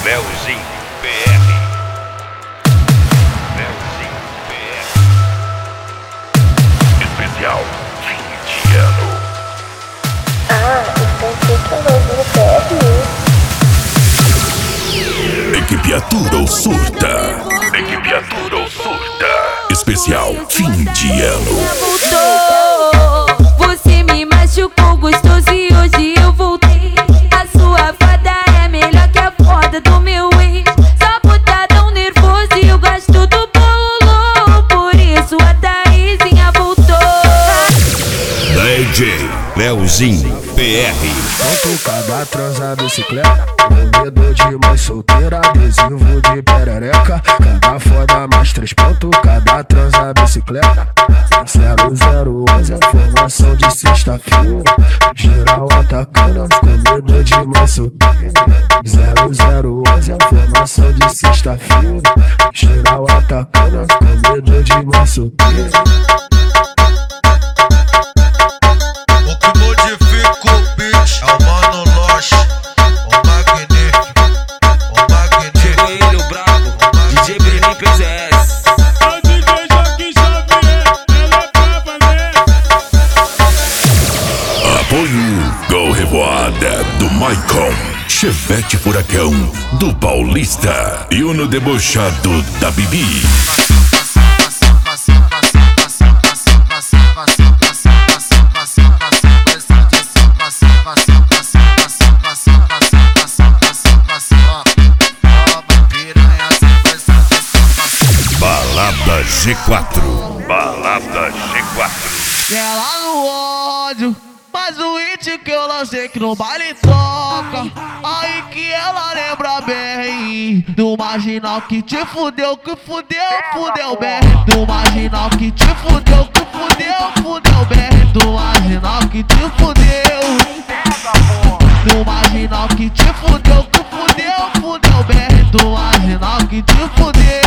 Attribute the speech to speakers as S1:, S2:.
S1: Leozinho PR. Leozinho PR. Especial fim de ano.
S2: Pensei que eu Leozinho PR.
S3: Equipe Atura ou Surta.
S1: Equipe Atura ou Surta.
S3: Especial fim de ano.
S4: Voltou, você me machucou gostoso e hoje eu voltei. A sua fada é melhor que a foda do meu ex. Só por tá tão nervoso e eu gosto do bolo. Por isso a Thaisinha voltou.
S3: DJ Leozinho PR.
S5: Cada transa bicicleta, com medo de mãe solteira, adesivo de perereca. Cada foda mais 3 pontos, cada transa bicicleta. 0011, formação de sexta-feira. Geral atacando, com medo de mãe solteira. 0011, formação de sexta-feira. Geral atacando, com medo de mãe solteira.
S3: Apoio Gol Revoada do Maicon, Chevette Furacão do Paulista e Uno debochado da Bibi. Balada G4.
S1: Balada G4.
S6: Ela no ódio, mas o hit que eu lancei que no baile toca. Aí que ela lembra bem do marginal que te fudeu, que fudeu bem. Do marginal que te fudeu, que fudeu bem. Do marginal que te fudeu. Do marginal que te fudeu, que fudeu bem. Do marginal que te fudeu.